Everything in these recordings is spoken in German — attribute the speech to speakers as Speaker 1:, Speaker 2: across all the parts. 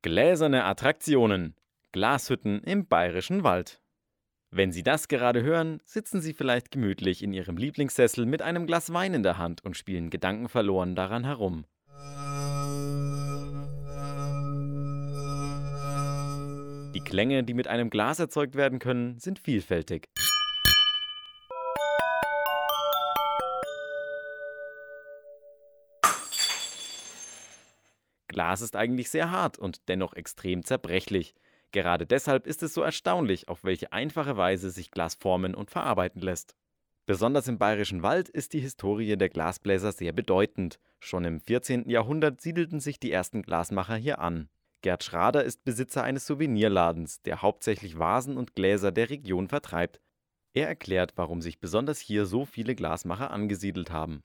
Speaker 1: Gläserne Attraktionen. Glashütten im Bayerischen Wald. Wenn Sie das gerade hören, sitzen Sie vielleicht gemütlich in Ihrem Lieblingssessel mit einem Glas Wein in der Hand und spielen gedankenverloren daran herum. Die Klänge, die mit einem Glas erzeugt werden können, sind vielfältig. Glas ist eigentlich sehr hart und dennoch extrem zerbrechlich. Gerade deshalb ist es so erstaunlich, auf welche einfache Weise sich Glas formen und verarbeiten lässt. Besonders im Bayerischen Wald ist die Historie der Glasbläser sehr bedeutend. Schon im 14. Jahrhundert siedelten sich die ersten Glasmacher hier an. Gerd Schrader ist Besitzer eines Souvenirladens, der hauptsächlich Vasen und Gläser der Region vertreibt. Er erklärt, warum sich besonders hier so viele Glasmacher angesiedelt haben.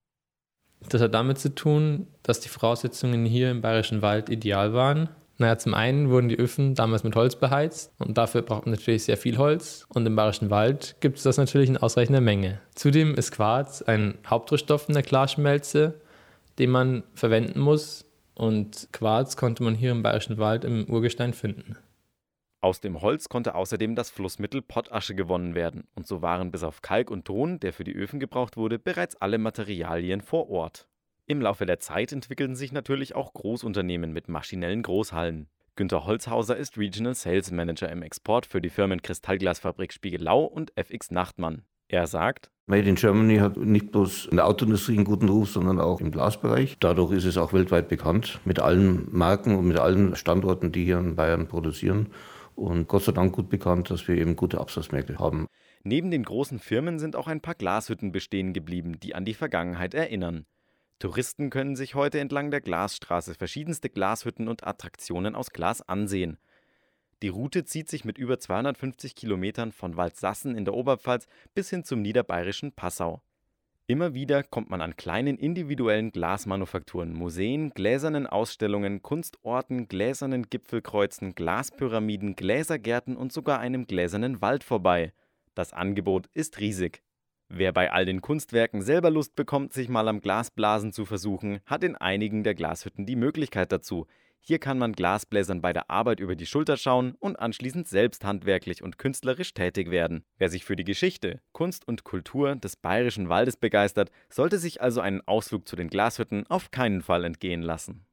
Speaker 2: Das hat damit zu tun, dass die Voraussetzungen hier im Bayerischen Wald ideal waren. Zum einen wurden die Öfen damals mit Holz beheizt und dafür braucht man natürlich sehr viel Holz. Und im Bayerischen Wald gibt es das natürlich in ausreichender Menge. Zudem ist Quarz ein Hauptrohstoff in der Glasschmelze, den man verwenden muss. Und Quarz konnte man hier im Bayerischen Wald im Urgestein finden.
Speaker 1: Aus dem Holz konnte außerdem das Flussmittel Pottasche gewonnen werden. Und so waren bis auf Kalk und Ton, der für die Öfen gebraucht wurde, bereits alle Materialien vor Ort. Im Laufe der Zeit entwickelten sich natürlich auch Großunternehmen mit maschinellen Großhallen. Günter Holzhauser ist Regional Sales Manager im Export für die Firmen Kristallglasfabrik Spiegelau und FX Nachtmann. Er sagt:
Speaker 3: Made in Germany hat nicht bloß in der Autoindustrie einen guten Ruf, sondern auch im Glasbereich. Dadurch ist es auch weltweit bekannt, mit allen Marken und mit allen Standorten, die hier in Bayern produzieren. Und Gott sei Dank gut bekannt, dass wir eben gute Absatzmärkte haben.
Speaker 1: Neben den großen Firmen sind auch ein paar Glashütten bestehen geblieben, die an die Vergangenheit erinnern. Touristen können sich heute entlang der Glasstraße verschiedenste Glashütten und Attraktionen aus Glas ansehen. Die Route zieht sich mit über 250 Kilometern von Waldsassen in der Oberpfalz bis hin zum niederbayerischen Passau. Immer wieder kommt man an kleinen individuellen Glasmanufakturen, Museen, gläsernen Ausstellungen, Kunstorten, gläsernen Gipfelkreuzen, Glaspyramiden, Gläsergärten und sogar einem gläsernen Wald vorbei. Das Angebot ist riesig. Wer bei all den Kunstwerken selber Lust bekommt, sich mal am Glasblasen zu versuchen, hat in einigen der Glashütten die Möglichkeit dazu. Hier kann man Glasbläsern bei der Arbeit über die Schulter schauen und anschließend selbst handwerklich und künstlerisch tätig werden. Wer sich für die Geschichte, Kunst und Kultur des Bayerischen Waldes begeistert, sollte sich also einen Ausflug zu den Glashütten auf keinen Fall entgehen lassen.